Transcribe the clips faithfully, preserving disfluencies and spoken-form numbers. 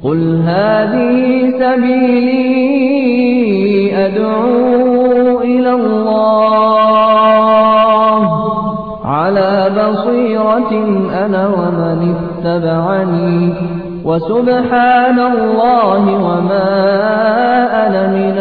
قل هذه سبيلي أدعو إلى الله على بصيرة أنا ومن اتبعني وسبحان الله وما أنا من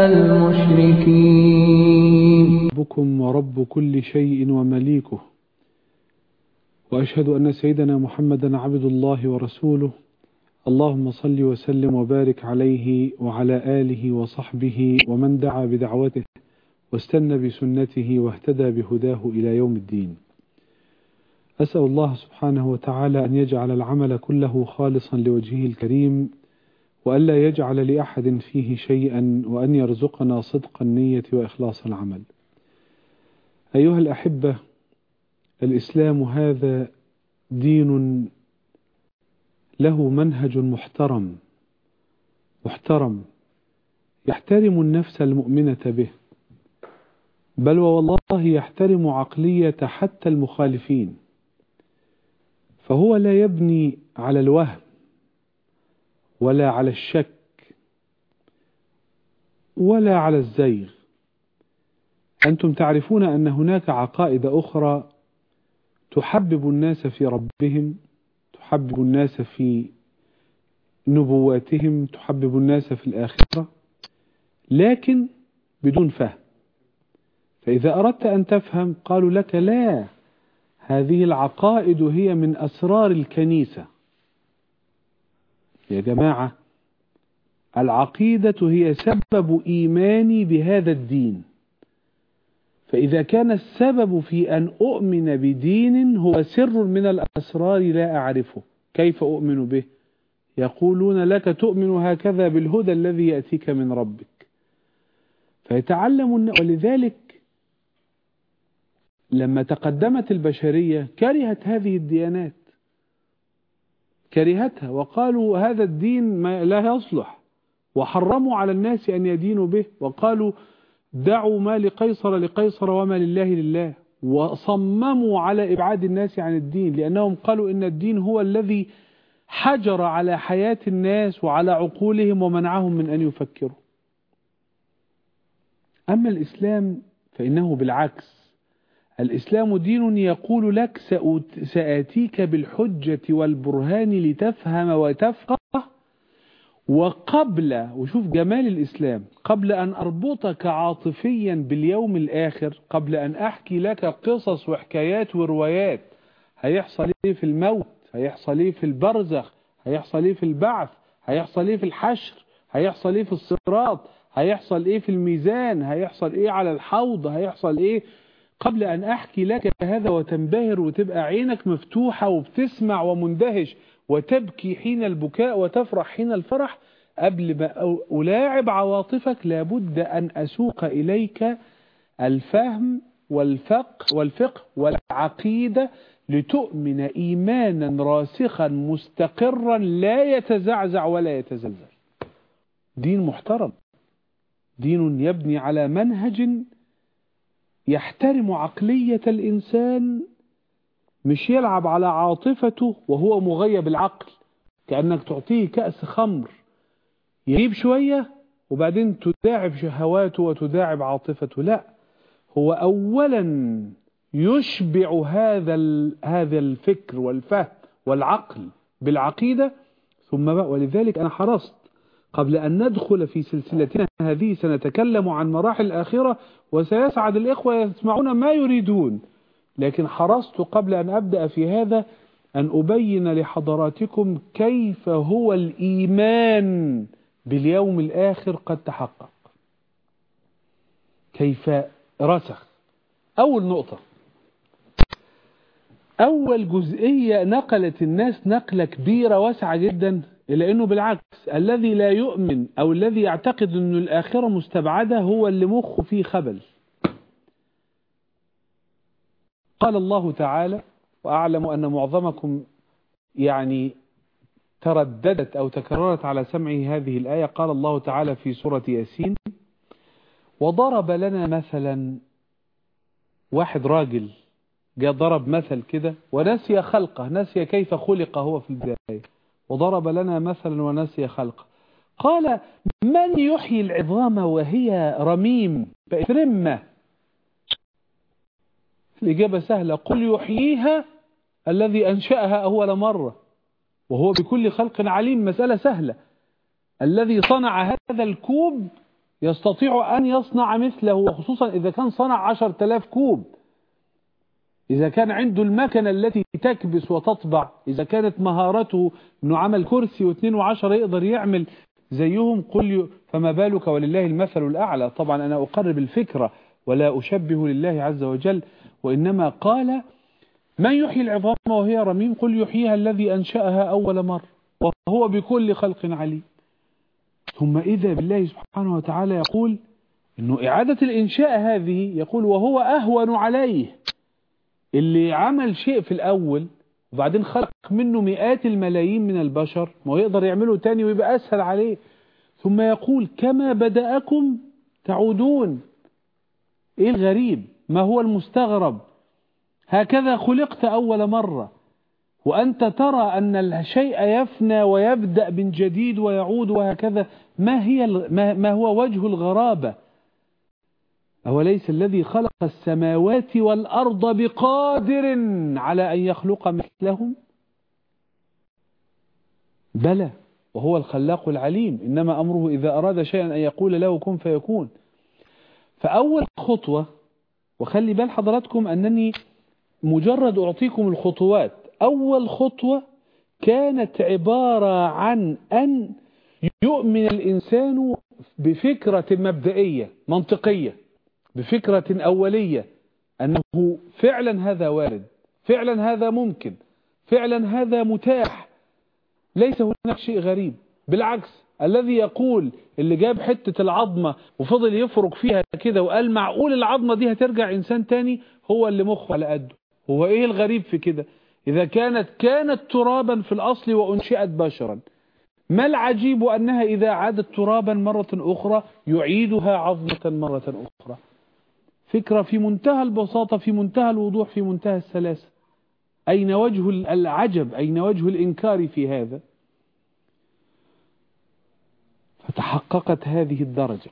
المشركين. ربكم ورب كل شيء ومليكه، وأشهد أن سيدنا محمدا عبد الله ورسوله. اللهم صل وسلم وبارك عليه وعلى آله وصحبه ومن دعا بدعوته واستنى بسنته واهتدى بهداه إلى يوم الدين. أسأل الله سبحانه وتعالى أن يجعل العمل كله خالصا لوجهه الكريم، وألا يجعل لأحد فيه شيئا، وأن يرزقنا صدق النية وإخلاص العمل. أيها الأحبة، الإسلام هذا دين له منهج محترم محترم يحترم النفس المؤمنة به، بل والله يحترم عقلية حتى المخالفين، فهو لا يبني على الوهم ولا على الشك ولا على الزيغ. أنتم تعرفون أن هناك عقائد أخرى تحبب الناس في ربهم، تحبب الناس في نبواتهم، تحبب الناس في الآخرة، لكن بدون فهم. فإذا أردت أن تفهم قالوا لك لا، هذه العقائد هي من أسرار الكنيسة. يا جماعة، العقيدة هي سبب إيماني بهذا الدين، فإذا كان السبب في أن أؤمن بدين هو سر من الأسرار لا أعرفه، كيف أؤمن به؟ يقولون لك تؤمن هكذا بالهدى الذي يأتيك من ربك. فيتعلم، ولذلك لما تقدمت البشرية كرهت هذه الديانات، كرهتها وقالوا هذا الدين ما لا يصلح، وحرموا على الناس أن يدينوا به، وقالوا دعوا ما لقيصر لقيصر وما لله لله، وصمموا على إبعاد الناس عن الدين، لأنهم قالوا إن الدين هو الذي حجر على حياة الناس وعلى عقولهم ومنعهم من أن يفكروا. أما الإسلام فإنه بالعكس، الإسلام دين يقول لك سآتيك بالحجة والبرهان لتفهم وتفقه، وقبل، وشوف جمال الإسلام، قبل أن أربطك عاطفيا باليوم الآخر، قبل أن أحكي لك قصص وحكايات وروايات هيحصل إيه في الموت، هيحصل إيه في البرزخ، هيحصل إيه في البعث، هيحصل إيه في الحشر، هيحصل إيه في الصراط، هيحصل إيه في الميزان، هيحصل إيه على الحوض، هيحصل إيه، قبل أن أحكي لك هذا وتنبهر وتبقى عينك مفتوحة وبتسمع ومندهش وتبكي حين البكاء وتفرح حين الفرح، قبل ما ألاعب عواطفك لابد أن أسوق إليك الفهم والفقه والفقه والعقيدة لتؤمن إيمانا راسخا مستقرا لا يتزعزع ولا يتزلزل. دين محترم، دين يبني على منهج يحترم عقلية الإنسان، مش يلعب على عاطفته وهو مغيب العقل، كأنك تعطيه كأس خمر يغيب شوية وبعدين تداعب شهواته وتداعب عاطفته. لا، هو أولا يشبع هذا هذا الفكر والفهم والعقل بالعقيدة، ثم بقى. ولذلك أنا حرصت قبل أن ندخل في سلسلتنا هذه سنتكلم عن مراحل الآخرة، وسيسعد الإخوة يسمعون ما يريدون، لكن حرصت قبل أن أبدأ في هذا أن أبين لحضراتكم كيف هو الإيمان باليوم الآخر قد تحقق، كيف رسخ. أول نقطة، أول جزئية نقلت الناس نقلة كبيرة واسعة جدا، إلى أنه بالعكس الذي لا يؤمن أو الذي يعتقد أن الآخرة مستبعدة هو اللي مخه فيه خبل. قال الله تعالى، وأعلم أن معظمكم يعني ترددت أو تكررت على سمعه هذه الآية. قال الله تعالى في سورة ياسين: وضرب لنا مثلا، واحد راجل جاء ضرب مثل كده ونسي خلقه، نسي كيف خلق هو في البداية، وضرب لنا مثلا ونسي خلقه. قال من يحيي العظام وهي رميم فإترمة؟ الإجابة سهلة، قل يحييها الذي أنشأها أول مرة وهو بكل خلق عليم. مسألة سهلة. الذي صنع هذا الكوب يستطيع أن يصنع مثله، وخصوصا إذا كان صنع عشر تلاف كوب، إذا كان عنده المكنة التي تكبس وتطبع، إذا كانت مهارته أنه عمل كرسي واثنين وعشرة يقدر يعمل زيهم، قل فما بالك ولله المثل الأعلى. طبعا أنا أقرب الفكرة ولا أشبه لله عز وجل، وإنما قال من يحيي العظام وهي رميم قل يحييها الذي أنشأها أول مرة وهو بكل خلق عليم. ثم إذا بالله سبحانه وتعالى يقول إنه إعادة الإنشاء هذه يقول وهو أهون عليه. اللي عمل شيء في الأول وبعدين خلق منه مئات الملايين من البشر ما هو يقدر يعمله تاني ويبقى أسهل عليه. ثم يقول كما بدأكم تعودون. إيه الغريب؟ ما هو المستغرب؟ هكذا خلقت أول مرة وأنت ترى أن الشيء يفنى ويبدأ من جديد ويعود وهكذا. ما هي ما هو وجه الغرابة؟ أوليس الذي خلق السماوات والأرض بقادر على أن يخلق مثلهم؟ بلى وهو الخلاق العليم، إنما أمره إذا أراد شيئا أن يقول له كن فيكون. فأول خطوة، وخلي بال حضراتكم أنني مجرد أعطيكم الخطوات، أول خطوة كانت عبارة عن أن يؤمن الإنسان بفكرة مبدئية منطقية، بفكرة أولية أنه فعلا هذا وارد، فعلا هذا ممكن، فعلا هذا متاح، ليس هناك شيء غريب. بالعكس الذي يقول اللي جاب حتة العظمة وفضل يفرق فيها كده وقال معقول العظمة دي هترجع إنسان تاني، هو اللي مخه على قده. هو إيه الغريب في كده؟ إذا كانت كانت ترابا في الأصل وأنشئت بشرا، ما العجيب أنها إذا عادت ترابا مرة أخرى يعيدها عظمة مرة أخرى؟ فكرة في منتهى البساطة، في منتهى الوضوح، في منتهى السلاسة. أين وجه العجب؟ أين وجه الإنكار في هذا؟ فتحققت هذه الدرجة،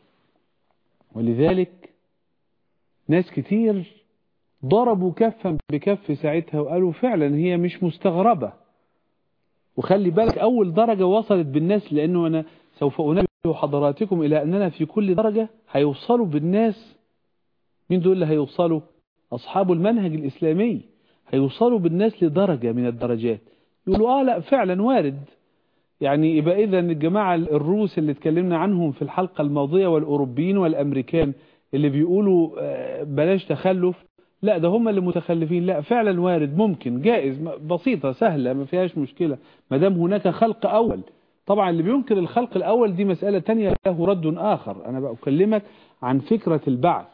ولذلك ناس كتير ضربوا كفا بكف ساعتها وقالوا فعلا هي مش مستغربة. وخلي بالك أول درجة وصلت بالناس، لأنه أنا سوف أنبه حضراتكم إلى أننا في كل درجة هيوصلوا بالناس. مين دول اللي هيوصلوا؟ أصحاب المنهج الإسلامي هيوصلوا بالناس لدرجة من الدرجات يقولوا آه لا فعلا وارد. يعني يبقى إذا الجماعة الروس اللي اتكلمنا عنهم في الحلقة الماضية والأوروبيين والأمريكان اللي بيقولوا بلاش تخلف، لا ده هم اللي متخلفين. لا فعلا وارد، ممكن، جائز، بسيطة سهلة، ما فيهاش مشكلة ما دام هناك خلق أول. طبعا اللي بينكر الخلق الأول دي مسألة تانية له رد آخر. أنا بكلمك عن فكرة البعث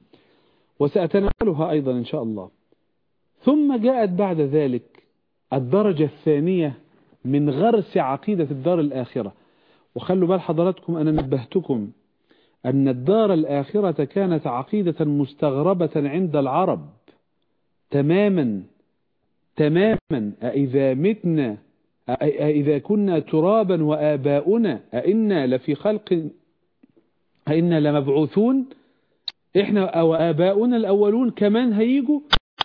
وسأتناولها أيضا إن شاء الله. ثم جاءت بعد ذلك الدرجة الثانية من غرس عقيدة الدار الآخرة. وخلوا بال حضراتكم أنا نبهتكم أن الدار الآخرة كانت عقيدة مستغربة عند العرب تماما تماما. أإذا متنا أإذا كنا ترابا وآباؤنا أإنا لفي خلق أإنا لمبعوثون، إحنا أو آباؤنا الأولون كمان هيجوا.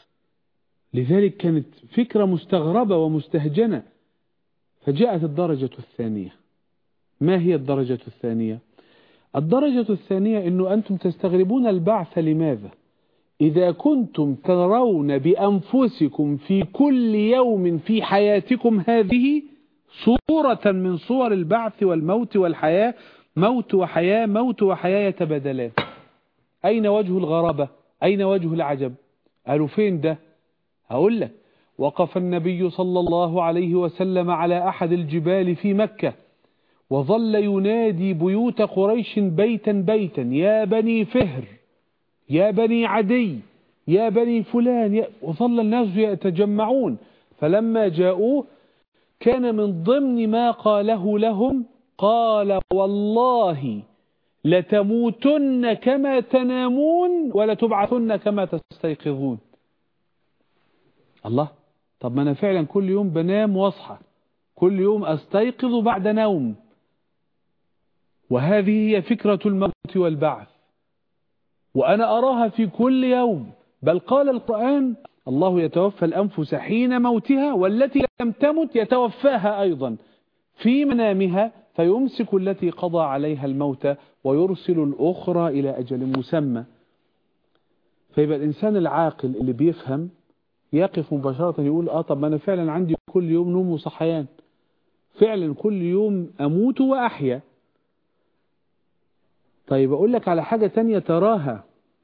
لذلك كانت فكرة مستغربة ومستهجنة. فجاءت الدرجة الثانية. ما هي الدرجة الثانية؟ الدرجة الثانية أنه أنتم تستغربون البعث. لماذا؟ إذا كنتم ترون بأنفسكم في كل يوم في حياتكم هذه صورة من صور البعث والموت والحياة، موت وحياة، موت وحياة يتبادلان، أين وجه الغرابة؟ أين وجه العجب؟ قالوا فين ده؟ هقول لك. وقف النبي صلى الله عليه وسلم على أحد الجبال في مكة وظل ينادي بيوت قريش بيتا بيتا، يا بني فهر، يا بني عدي، يا بني فلان، يا... وظل الناس يتجمعون. فلما جاءوه كان من ضمن ما قاله لهم قال والله لتموتن كما تنامون ولتبعثن كما تستيقظون. الله، طب ما أنا فعلا كل يوم بنام واصحى، كل يوم أستيقظ بعد نوم، وهذه هي فكرة الموت والبعث، وأنا أراها في كل يوم. بل قال القرآن: الله يتوفى الأنفس حين موتها والتي لم تمت يتوفاها أيضا في منامها فيمسك التي قضى عليها الموت ويرسل الأخرى إلى أجل مسمى. فيبقى الإنسان العاقل اللي بيفهم يقف مباشرة يقول آه طب ما أنا فعلا عندي كل يوم نوم وصحيان، فعلا كل يوم أموت وأحيا. طيب أقول لك على حاجة تانية تراها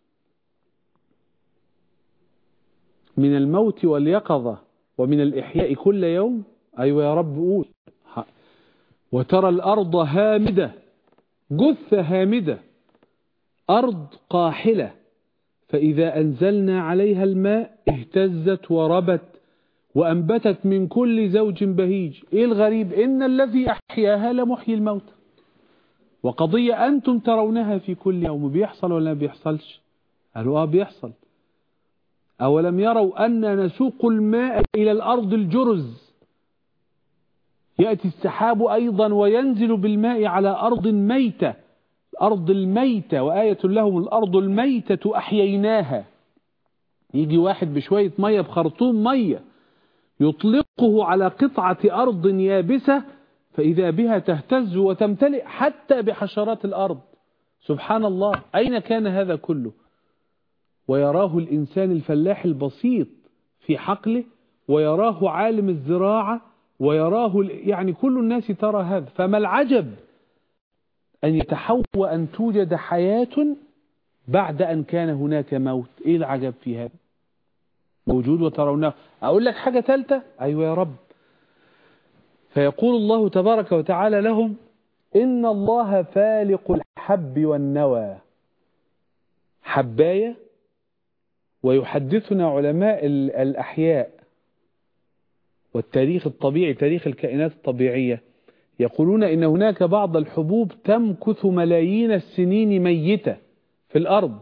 من الموت واليقظة ومن الإحياء كل يوم. أيوة يا رب قول. وترى الأرض هامدة، جثة هامدة، أرض قاحلة، فإذا أنزلنا عليها الماء اهتزت وربت وأنبتت من كل زوج بهيج. إيه الغريب؟ إن الذي أحياها لمحيي الموت. وقضية أنتم ترونها في كل يوم، بيحصل ولا ما بيحصلش؟ قالوا آه بيحصل. أولم يروا أن نسوق الماء إلى الأرض الجرز، يأتي السحاب أيضا وينزل بالماء على أرض ميتة، الأرض الميتة، وآية لهم الأرض الميتة أحييناها. يجي واحد بشوية مية، بخرطوم مية، يطلقه على قطعة أرض يابسة فإذا بها تهتز وتمتلئ حتى بحشرات الأرض. سبحان الله، أين كان هذا كله؟ ويراه الإنسان الفلاح البسيط في حقله، ويراه عالم الزراعة، ويراه يعني كل الناس ترى هذا. فما العجب أن يتحول وأن توجد حياة بعد أن كان هناك موت؟ إيه العجب في هذا؟ موجود وترونه. أقول لك حاجة ثالثة. أيوة يا رب. فيقول الله تبارك وتعالى لهم: إن الله فالق الحب والنوى. حباية. ويحدثنا علماء الأحياء والتاريخ الطبيعي، تاريخ الكائنات الطبيعية، يقولون إن هناك بعض الحبوب تمكث ملايين السنين ميتة في الأرض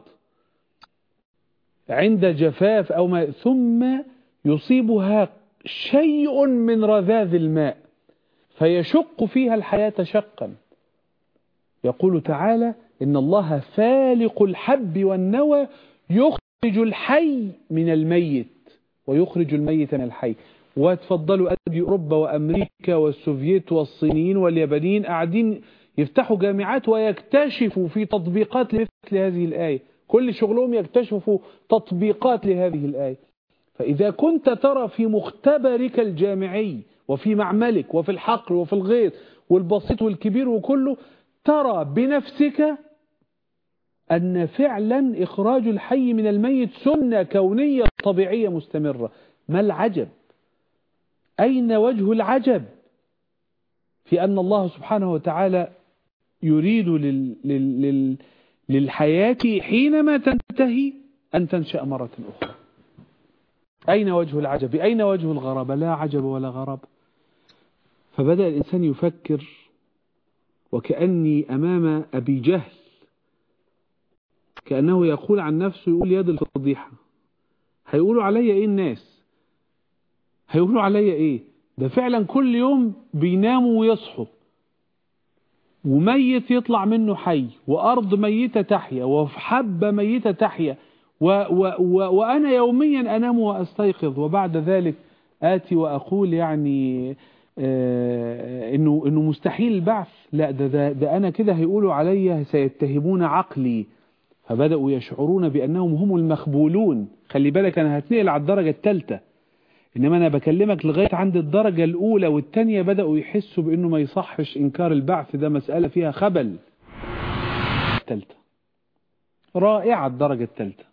عند جفاف أو ما، ثم يصيبها شيء من رذاذ الماء فيشق فيها الحياة شقا. يقول تعالى: إن الله فالق الحب والنوى يخرج الحي من الميت ويخرج الميت من الحي. وتفضلوا أدي أوروبا وأمريكا والسوفييت والصينيين واليابانيين قاعدين يفتحوا جامعات ويكتشفوا في تطبيقات لمثل هذه الآية، كل شغلهم يكتشفوا تطبيقات لهذه الآية. فإذا كنت ترى في مختبرك الجامعي وفي معملك وفي الحقل وفي الغيط والبسيط والكبير وكله، ترى بنفسك أن فعلا إخراج الحي من الميت سنة كونية طبيعية مستمرة. ما العجب؟ أين وجه العجب في أن الله سبحانه وتعالى يريد لل... لل... لل... للحياة حينما تنتهي أن تنشأ مرة أخرى؟ أين وجه العجب؟ أين وجه الغرابة؟ لا عجب ولا غرابة. فبدأ الإنسان يفكر وكأني أمام أبي جهل، كأنه يقول عن نفسه، يقول يد الفضيحة، هيقولوا علي إيه الناس؟ هيقولوا علي إيه؟ ده فعلا كل يوم بيناموا ويصحوا، وميت يطلع منه حي، وأرض ميتة تحيا، وحبة ميتة تحيا، و و و وأنا يوميا أنام وأستيقظ، وبعد ذلك آتي وأقول يعني آه إنه إنه مستحيل البعث. لا، ده ده, ده أنا كده هيقولوا علي سيتهمون عقلي. فبدأوا يشعرون بأنهم هم المخبولون. خلي بالك أنا هتنقل على الدرجة الثالثة، إنما أنا بكلمك لغاية عند الدرجة الأولى والثانية بدأوا يحسوا بأنه ما يصحش إنكار البعث، ده مسألة فيها خبل. الثالثة رائعة. الدرجة الثالثة.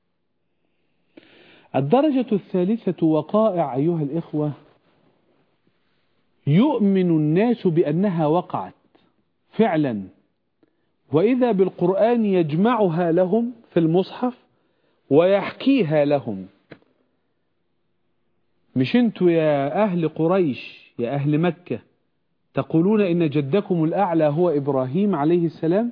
الدرجة الثالثة وقائع أيها الإخوة يؤمن الناس بأنها وقعت فعلا، وإذا بالقرآن يجمعها لهم في المصحف ويحكيها لهم. مش انتوا يا أهل قريش يا أهل مكة تقولون إن جدكم الأعلى هو إبراهيم عليه السلام؟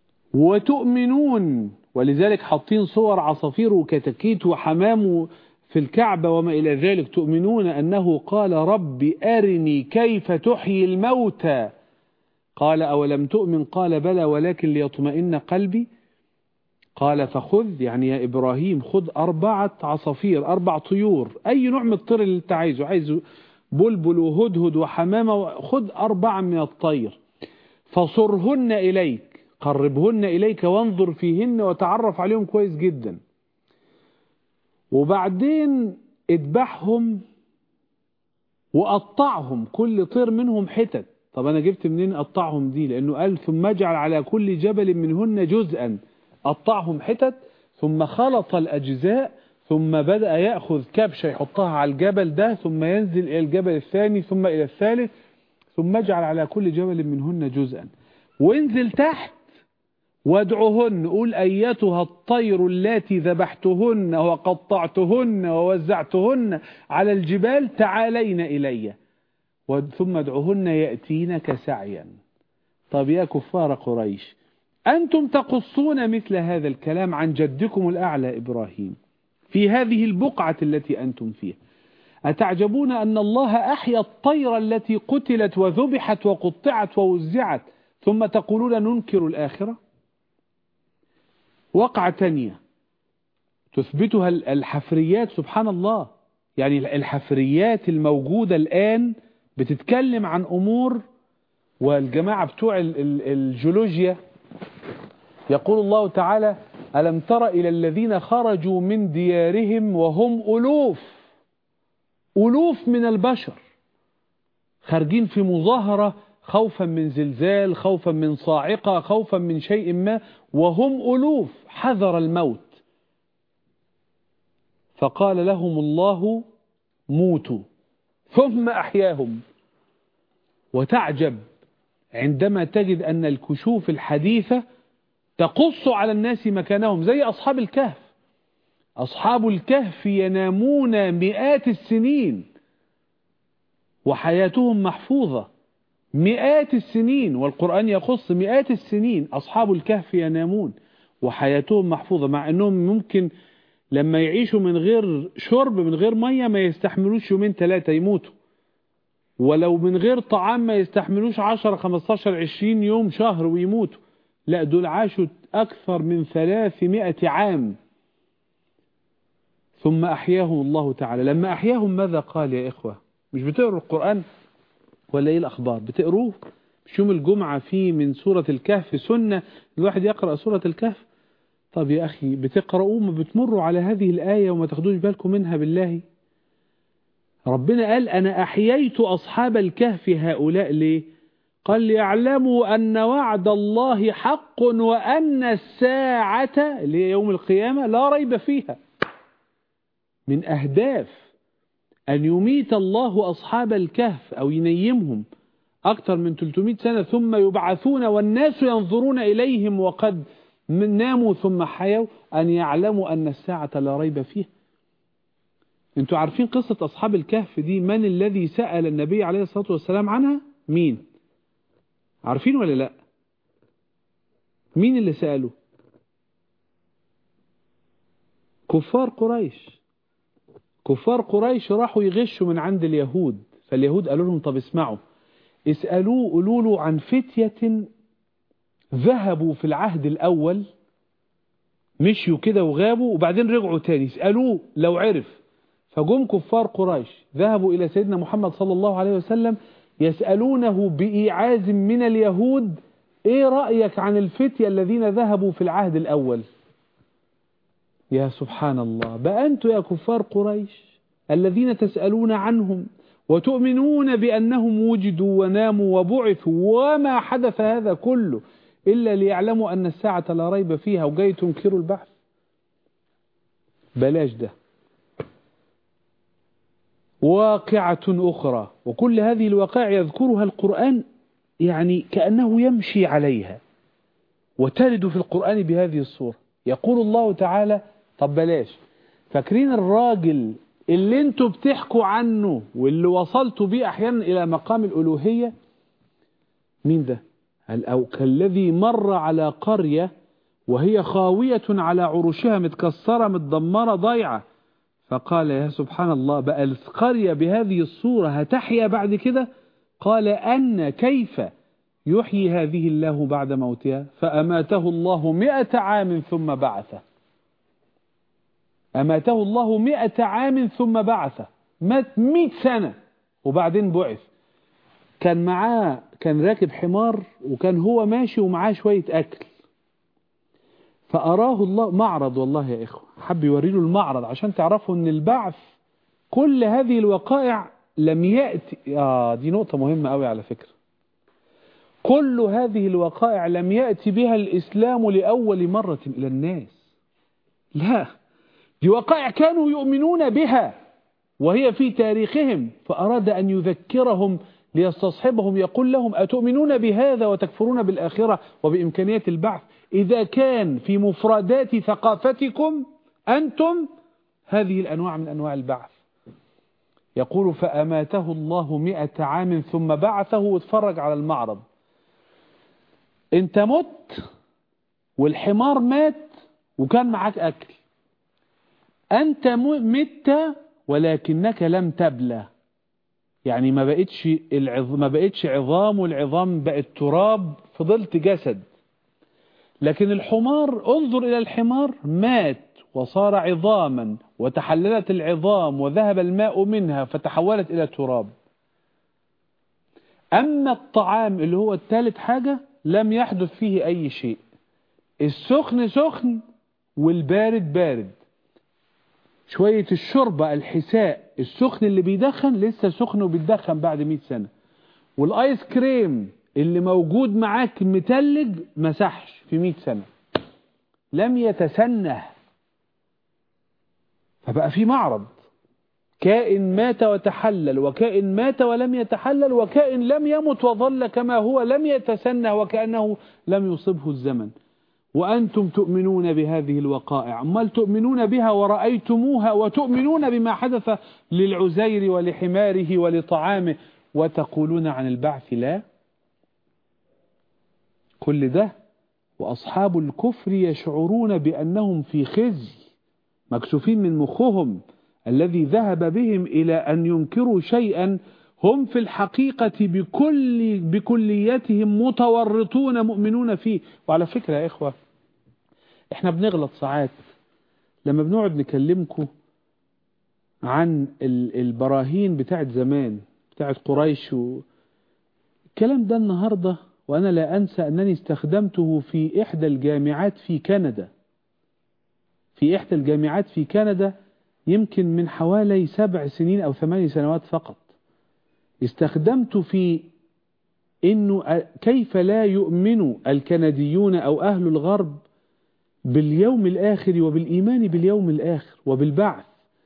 وتؤمنون، ولذلك حاطين صور عصافير وكتاكيت وحمام في الكعبة وما إلى ذلك تؤمنون أنه قال رب أرني كيف تحيي الموتى قال أولم تؤمن قال بلى ولكن ليطمئن قلبي قال فخذ يعني يا إبراهيم خذ أربعة عصافير أربع طيور أي نوع من الطير اللي أنت عايزه عايزه بلبل وهدهد وحمامة خذ أربعة من الطير فصرهن إليك قربهن إليك وانظر فيهن وتعرف عليهم كويس جدا وبعدين اذبحهم وقطعهم كل طير منهم حتت. طب أنا جبت منين أقطعهم دي؟ لأنه قال ثم اجعل على كل جبل منهن جزءا قطعهم حتت ثم خلط الأجزاء ثم بدأ يأخذ كبشة يحطها على الجبل ده ثم ينزل إلى الجبل الثاني ثم إلى الثالث ثم اجعل على كل جبل منهن جزءا وانزل تحت وادعهن قول أيتها الطير التي ذبحتهن وقطعتهن ووزعتهن على الجبال تعالين إلي ثم ادعهن يأتينك سعيا. طب يا كفار قريش أنتم تقصون مثل هذا الكلام عن جدكم الأعلى إبراهيم في هذه البقعة التي أنتم فيها أتعجبون أن الله أحيا الطير التي قتلت وذبحت وقطعت ووزعت ثم تقولون ننكر الآخرة؟ وقعة تانية تثبتها الحفريات سبحان الله. يعني الحفريات الموجودة الآن بتتكلم عن أمور والجماعة بتوع الجيولوجيا يقول الله تعالى ألم تر إلى الذين خرجوا من ديارهم وهم ألوف ألوف من البشر خارجين في مظاهرة خوفا من زلزال خوفا من صاعقة خوفا من شيء ما وهم ألوف حذر الموت فقال لهم الله موتوا ثم أحياهم. وتعجب عندما تجد أن الكشوف الحديثة تقص على الناس مكانهم زي أصحاب الكهف. أصحاب الكهف ينامون مئات السنين وحياتهم محفوظة مئات السنين والقرآن يخص مئات السنين أصحاب الكهف ينامون وحياتهم محفوظة مع أنهم ممكن لما يعيشوا من غير شرب من غير مية ما يستحملوش يومين ثلاثة يموتوا ولو من غير طعام ما يستحملوش عشرة خمستاشر عشرين يوم شهر ويموتوا. لا دول عاشوا أكثر من ثلاثمائة عام ثم أحياهم الله تعالى. لما أحياهم ماذا قال يا إخوة؟ مش بتقروا القرآن ولا إيه الأخبار؟ بتقروه مش يوم الجمعة فيه من سورة الكهف سنة الواحد يقرأ سورة الكهف. طب يا أخي بتقرأوا ما بتمروا على هذه الآية وما تاخدوش بالكم منها بالله؟ ربنا قال أنا أحييت أصحاب الكهف هؤلاء ليه؟ قال ليعلموا أن وعد الله حق وأن الساعة اللي هي يوم القيامة لا ريب فيها. من أهداف أن يميت الله أصحاب الكهف أو ينيمهم أكثر من ثلاثمائة سنة ثم يبعثون والناس ينظرون إليهم وقد ناموا ثم حيوا أن يعلموا أن الساعة لا ريب فيها. انتوا عارفين قصة أصحاب الكهف دي من الذي سأل النبي عليه الصلاة والسلام عنها؟ مين؟ عارفين ولا لا؟ مين اللي سأله؟ كفار قريش. كفار قريش راحوا يغشوا من عند اليهود فاليهود قالوا لهم طب اسمعوا اسألوه قولوا له عن فتية ذهبوا في العهد الأول مشيوا كده وغابوا وبعدين رجعوا تاني اسألوه لو عرف. فجم كفار قريش ذهبوا إلى سيدنا محمد صلى الله عليه وسلم يسألونه بإيعاز من اليهود ايه رأيك عن الفتية الذين ذهبوا في العهد الأول؟ يا سبحان الله بقى أنتوا يا كفار قريش الذين تسألون عنهم وتؤمنون بأنهم وجدوا وناموا وبعثوا وما حدث هذا كله إلا ليعلموا أن الساعة لا ريب فيها وجاي تنكروا البحث. بلاش ده. واقعة أخرى وكل هذه الواقع يذكرها القرآن يعني كأنه يمشي عليها وترد في القرآن بهذه الصورة. يقول الله تعالى طب بلاش فاكرين الراجل اللي انتوا بتحكوا عنه واللي وصلتوا بيه أحيانا إلى مقام الألوهية؟ مين ده؟ أو كالذي مر على قرية وهي خاوية على عروشها متكسرة متدمرة ضيعة فقال يا سبحان الله، بقى القرية بهذه الصورة هتحيا بعد كده؟ قال أن كيف يحيي هذه الله بعد موتها؟ فأماته الله مئة عام ثم بعثه. أماته الله مئة عام ثم بعثه، مات مئة سنة وبعدين بعث. كان معاه، كان راكب حمار وكان هو ماشي ومعاه شوية أكل، فأراه الله معرض، والله يا إخوة حب يوريله المعرض عشان تعرفوا أن البعث كل هذه الوقائع لم يأتي. آه دي نقطة مهمة قوي على فكرة. كل هذه الوقائع لم يأتي بها الإسلام لأول مرة إلى الناس، لا، دي وقائع كانوا يؤمنون بها وهي في تاريخهم، فأراد أن يذكرهم ليستصحبهم، يقول لهم أتؤمنون بهذا وتكفرون بالآخرة وبإمكانية البعث إذا كان في مفردات ثقافتكم أنتم هذه الأنواع من أنواع البعث. يقول فأماته الله مئة عام ثم بعثه، واتفرج على المعرض. انت مت والحمار مات وكان معاك أكل، أنت مت ولكنك لم تبلى، يعني ما بقتش العظام، ما بقتش عظام والعظام بقت تراب، فضلت جسد. لكن الحمار، انظر إلى الحمار، مات وصار عظاما وتحللت العظام وذهب الماء منها فتحولت إلى تراب. أما الطعام اللي هو الثالث حاجة لم يحدث فيه أي شيء، السخن سخن والبارد بارد. شوية الشوربة الحساء السخن اللي بيدخن لسه سخن وبيدخن بعد مئة سنة، والآيس كريم اللي موجود معاك متلج مسحش في مئة سنة، لم يتسنه. فبقى في معرض، كائن مات وتحلل، وكائن مات ولم يتحلل، وكائن لم يمت وظل كما هو لم يتسنه وكأنه لم يصبه الزمن. وأنتم تؤمنون بهذه الوقائع، أمال تؤمنون بها ورأيتموها، وتؤمنون بما حدث للعزير ولحماره ولطعامه، وتقولون عن البعث لا. كل ده وأصحاب الكفر يشعرون بأنهم في خزي، مكسوفين من مخهم الذي ذهب بهم إلى أن ينكروا شيئا هم في الحقيقة بكل بكليتهم متورطون مؤمنون فيه. وعلى فكرة يا إخوة، إحنا بنغلط ساعات لما بنقعد نكلمكم عن البراهين بتاعت زمان بتاعت قريش الكلام ده النهاردة، وأنا لا أنسى أنني استخدمته في إحدى الجامعات في كندا في إحدى الجامعات في كندا يمكن من حوالي سبع سنين أو ثماني سنوات فقط. استخدمت في إنه كيف لا يؤمن الكنديون أو أهل الغرب باليوم الآخر وبالإيمان باليوم الآخر وبالبعث،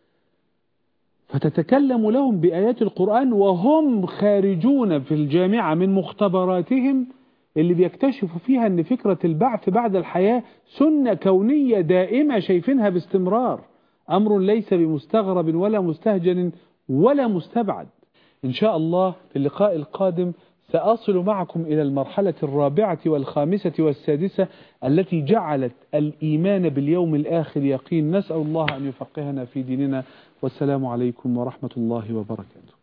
فتتكلم لهم بآيات القرآن وهم خارجون في الجامعة من مختبراتهم اللي بيكتشفوا فيها أن فكرة البعث بعد الحياة سنة كونية دائمة شايفينها باستمرار، أمر ليس بمستغرب ولا مستهجن ولا مستبعد. إن شاء الله في اللقاء القادم سأصل معكم إلى المرحلة الرابعة والخامسة والسادسة التي جعلت الإيمان باليوم الآخر يقين. نسأل الله أن يفقهنا في ديننا، والسلام عليكم ورحمة الله وبركاته.